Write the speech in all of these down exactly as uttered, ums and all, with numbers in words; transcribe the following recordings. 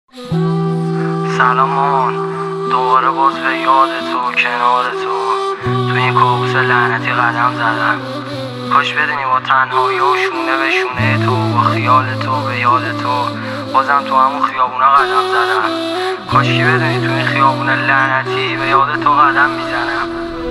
سلام مامان، دوباره باز به یاد تو کنار تو تو این کابوس لعنتی قدم زدم. کاش بدونی با تنهایی و شونه به شونه تو با خیال تو به یاد تو بازم تو همون خیابونا قدم زدم. کاش که بدونی تو این خیابون لعنتی به یاد تو قدم میزنم.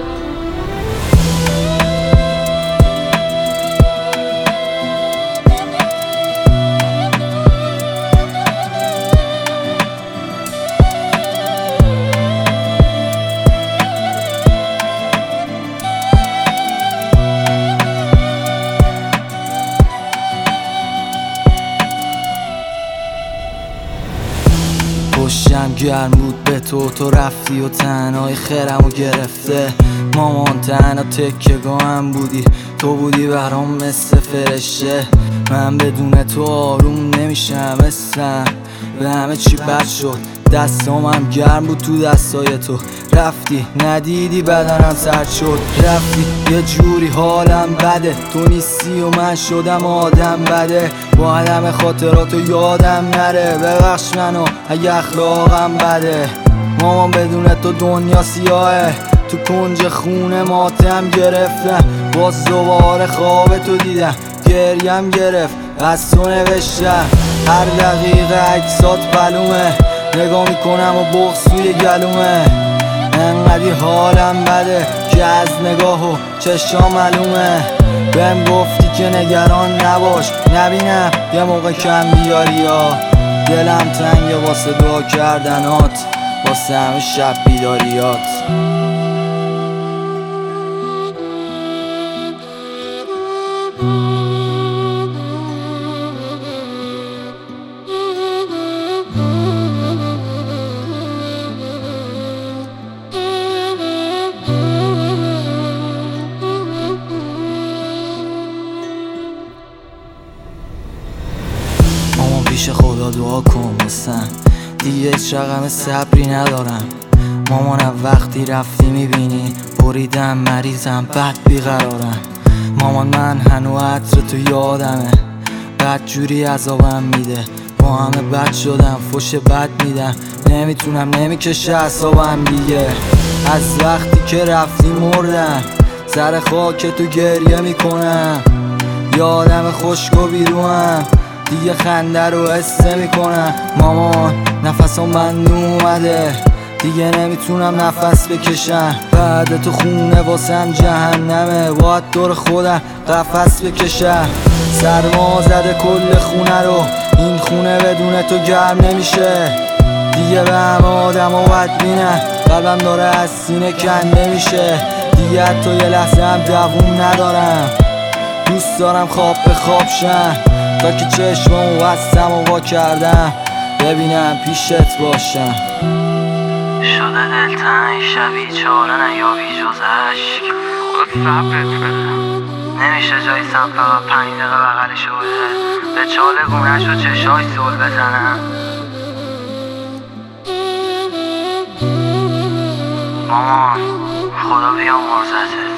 پشتم گرم بود به تو، تو رفتی و تنهای خیرمو گرفته. مامان تنها تکیه‌گاهم بودی، تو بودی برام مثل فرشته. من بدون تو آروم نمیشم، اسم به همه چی بد شد. دستام هم گرم بود تو دستای تو، رفتی ندیدی بدنم سرد شد. رفتی یه جوری حالم بده، تو نیستی و من شدم آدم بده. با عدم خاطراتو یادم نره، ببخش منو اگه اخلاقم بده. مامان بدون تو دنیا سیاهه، تو کنج خونه ماتم گرفتم. باز دوباره خواب تو دیدم، گریم گرفت از تو نوشتم. هر دقیقه عکسات بلومه، نگاه میکنم و بغض توی گلومه. انقدی حالم بده که از نگاه و چشام معلومه. بهم گفتی که نگران نباش، نبینم یه موقع کم بیاری یا دلم تنگه واسه دعا کردنات، واسه همه شب بیداریات. پیش خدا دعا کن واسم، دیگه هیچ رقم صبری ندارم. مامانم وقتی رفتی میبینی بریدم، مریضم بد بیقرارم. مامان من هنو عطر تو یادمه، بد جوری عذابم میده. با همه بد شدم، فوش بد میدم، نمیتونم نمیکشه اعصابم دیگه. از وقتی که رفتی مردم، سر خاک تو گریه میکنم. یادم خشک و بیروم، دیگه خنده رو حس میکنم. مامان نفسم بند اومده، دیگه نمیتونم نفس بکشم. بعد تو خونه واسم جهنمه، باید دور خودم قفس بکشم. سرما زده کل خونه رو، این خونه بدون تو گرم نمیشه. دیگه به همه آدم و بد بینم، قلبم داره از سینه کنده میشه. دیگه حتی یه لحظه هم دووم ندارم، دوست دارم خواب به خواب شم. تا که چشمامو بستم و وا کردم، ببینم پیشت باشم. شده دلتنگ شبی چاره نیابی جز عشق، خدا صبرت بده. نمیشه جای صبر فقط پنج دقیقه بغل شده، به چال گونهش و چشاش زل بزنم. مامان خدا بیامرزته.